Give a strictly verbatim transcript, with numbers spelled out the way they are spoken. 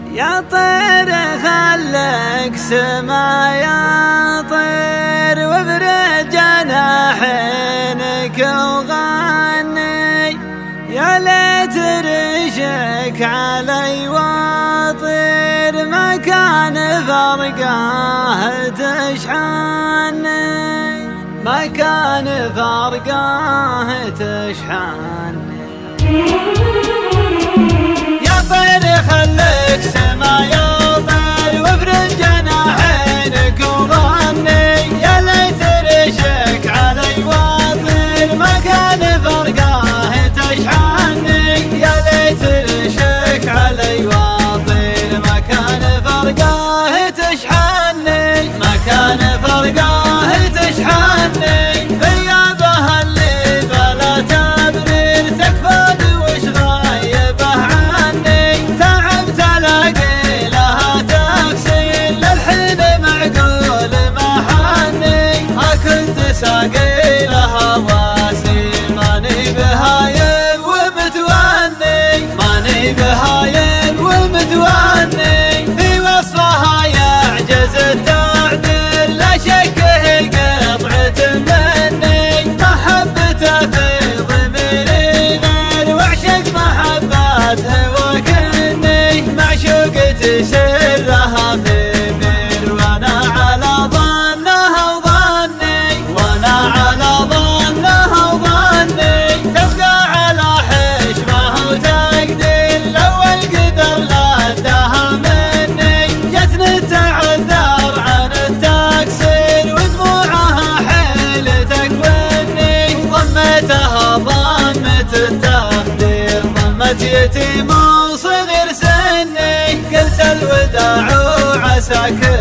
يا طير خلك سما يا طير وابرد جناحينك وغني، يا ليت ريشك علي واطير ما كان فرقاه تشحني، ما كان فرقاه تشحني. يا طير خلك سما يا طير وابرد جناحينك وغني، يا ليت ريشك علي واطير ما كان فرقاه تشحني، يا ليت ريشك علي واطير ما كان فرقاه تشحني، ما كان فرقاه تشحني. غيابها اللي بلا تبرير تكفى وش غايبه عني، تعبت الاقي لها تفسير للحين معقول ما حني، ما كنت ساقي لها واسير ماني بهايم ومتوني، ماني بهايم ومتوني. في وصفها يعجز التعديل لا شك هي قطعة مني، محبته في ضميري غير وعشق محبته وكني، معشوقتي سرها في بير وانا على ظنها وظني، وانا على ظنها وظني. تبقى على حشمه وتقدير لو القدر لدها مني، جتني تعذر عن التقصير ودموعها حيل تكوني، ضمتها ضمة التقدير ضمت يتيم وصغير سني، قلت الوداع وعساك